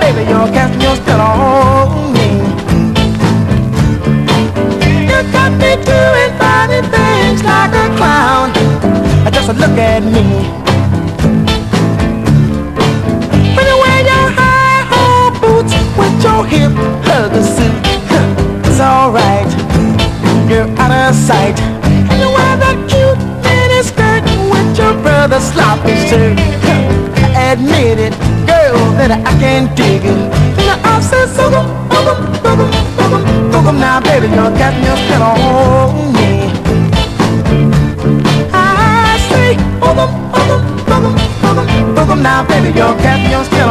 baby, you're casting your spell on me. You got me doing funny things like a clown. Just look at me. When you wear your high-hole boots with your hip hugger suit, it's alright, you're out of sight. And you wear that cute mini skirt with your brother's sloppy shirt. Admit it, girl, that I can dig it. And I say, boogum, boogum, boogum, boogum, boogum. Now, baby, you're getting your spell on me. I say, boogum, boogum, boogum, boogum, boogum. Now, baby, you're getting your spell